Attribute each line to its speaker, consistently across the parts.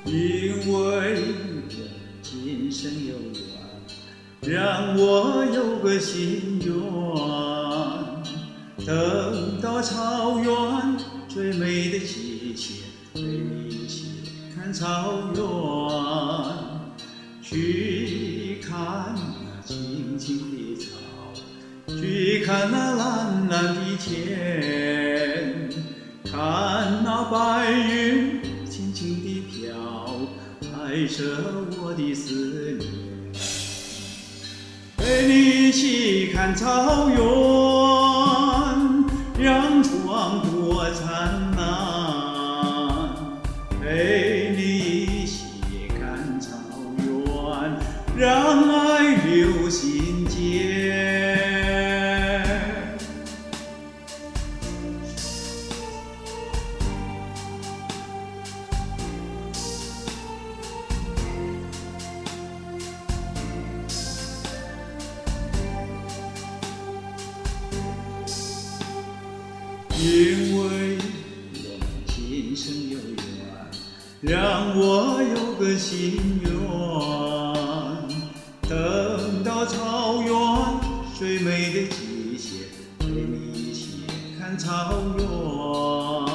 Speaker 1: 因为今生有缘，让我有个心愿，等到草原最美的季节，陪你一起看草原，去看那青青的草，去看那蓝蓝的天，看那白云轻轻地飘，拍摄我的思念。陪你一起看草原，阳光多灿烂。陪你一起看草原，让爱留心间。因为我们今生有缘，让我有个心愿，等到草原最美的季节，陪你一起看草原，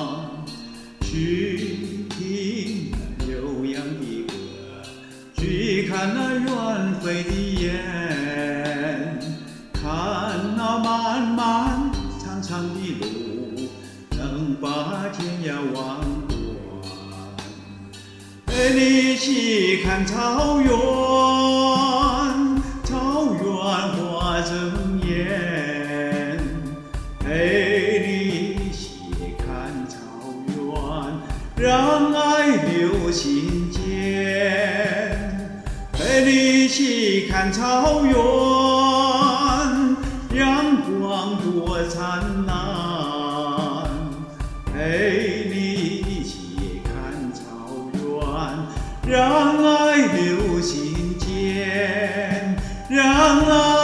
Speaker 1: 去听那悠扬的歌，去看那远飞的雁，看那漫漫长长的路，能把天涯望断。陪你一起看草原，草原花争艳。陪你一起看草原，让爱留心间。陪你一起看草原，阳光多灿烂。陪你一起看草原，让爱留心间，让爱